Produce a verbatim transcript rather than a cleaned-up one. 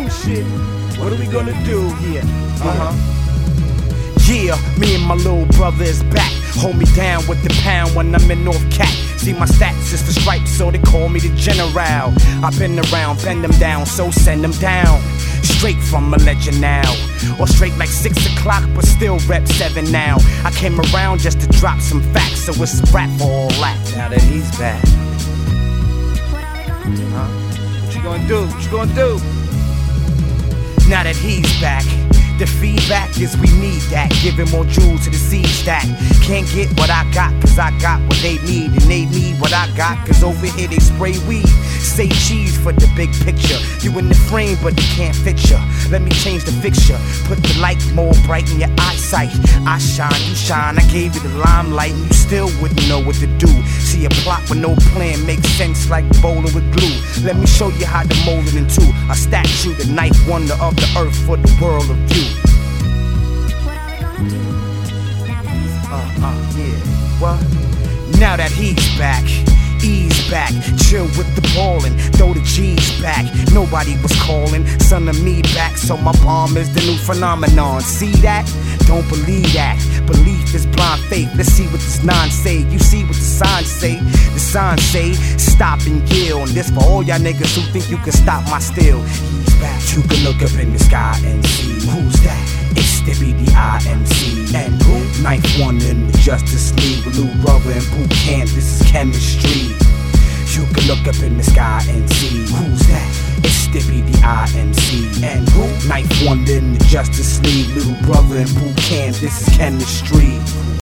same shit. What are we gonna do here? Uh-huh. Yeah, me and my little brother is back. Hold me down with the pound when I'm in North Cat. See my stats is the stripes, so they call me the general. I've been around, bend them down, so send them down. Straight from a legend now. Or straight like six o'clock, but still rep seven now. I came around just to drop some facts, so it's a rap for all that. Now that he's back. Huh? What you gonna do? What you gonna do? Now that he's back, the feedback is we need that. Giving more jewels to the seed stack. Can't get what I got, cause I got what they need. And they need what I got, cause over here they spray weed. Say cheese for the big picture. You in the frame, but they can't fit ya. Let me change the fixture. Put the light more bright in your eyesight. I shine, you shine. I gave you the limelight, and you still wouldn't know what to do. See a plot with no plan makes sense like bowling with glue. Let me show you how to mold it into a statue, the ninth wonder of the earth for the world of view. Uh, uh, yeah, what? Now that he's back, ease back, chill with the ballin', throw the G's back. Nobody was calling, son of me back, so my bomb is the new phenomenon. See that? Don't believe that. Belief is blind faith. Let's see what this nine say. You see what the signs say? The signs say, stop and yield. And this for all y'all niggas who think you can stop my still. He's back. You can look up in the sky and see who's that. It's the B D I M C and who? Ninth one in the Justice League with Lou Brother and Boot Camp. This is chemistry. You can look up in the sky and see who's that. It's the B D I M C and who? Ninth one in the Justice League, Little Brother and Boot Camp. This is chemistry.